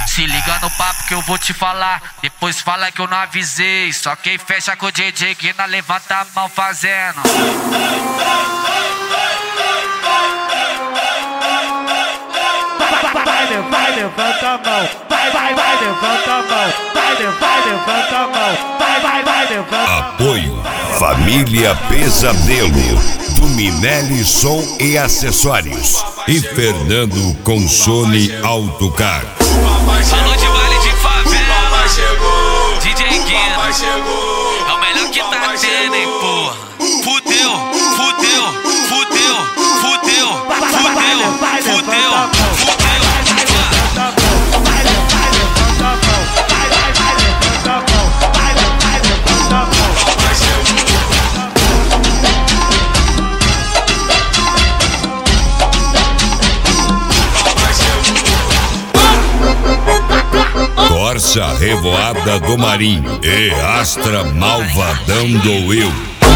Se liga no papo que eu vou te falar, depois fala que eu não avisei. Só quem fecha com o DJ Guina levanta a mão fazendo. Vai, levanta a mão. Vai, levanta a mão. Vai, levanta a mão. Vai, levanta a mão. Apoio Família Pesadelo, do Minelli Som e Acessórios e Fernando Consone Autocar. Falou de baile de favela, chegou, DJ Guina chegou, é o melhor que tá tendo, hein, porra. Fudeu, fudeu, fudeu, fudeu, fudeu, fudeu. Corsa Revoada do Marinho e Astra Malvadão do Will.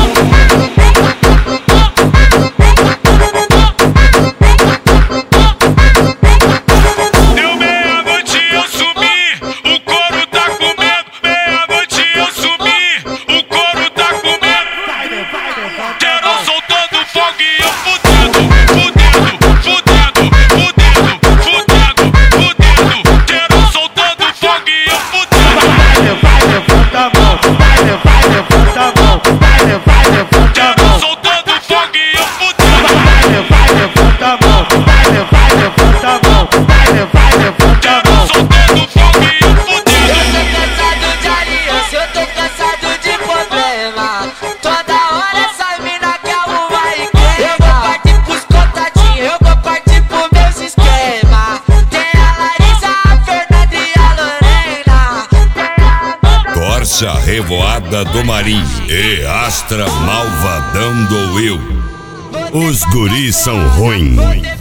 Deu meia-noite eu sumi, o couro tá com medo. Meia-noite eu sumi, o couro tá com medo. Geral soltando fogo e eu fudendo, fudendo, fudendo, fudendo, fudendo, fudendo. Geral soltando fogo e eu fudendo. Vai, levanta a mão. Vai, levanta a mão. Vai, levanta a mão. Geral soltando fogo e eu fudendo. Vai, levanta a mão. Vai, levanta a mão. Vai, levanta a mão. Soltando fogo e eu fudendo. Eu tô cansado de aliança, eu tô cansado de problema. Toda hora essa mina quer arrumar e queima. Eu vou partir pros contatinhos, eu vou partir pros meus esquemas. Tem a Larissa, a Fernanda e a Lorena. Corsa Revoada do Marinho e Astra Malvadão do Will. Os guris são ruins.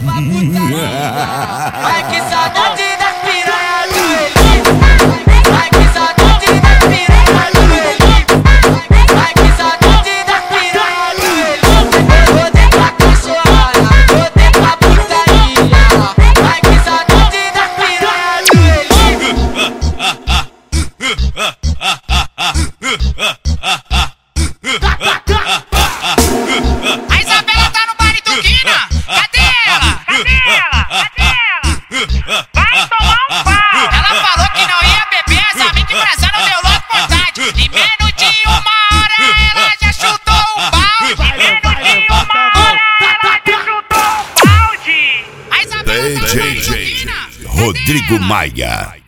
Ai que saudade das piranhas do Eli. Ai que saudade das piranhas do Eli. Ai que saudade das piranhas do Eli. Eu voltei pra cachorrada, voltei pra putaria. Ai que saudade das piranhas do Eli. A Isabela tá no baile do Guina. Cadê ela? Cadê ela? Cadê ela? Vai tomar um pau. Ela falou que não ia beber, as amigas empresaram deu logo vontade. Em menos de uma hora ela já chutou o balde. Em menos de uma hora ela já chutou o balde. A Isabela tá no baile do DJ Guina. Rodrigo Maia.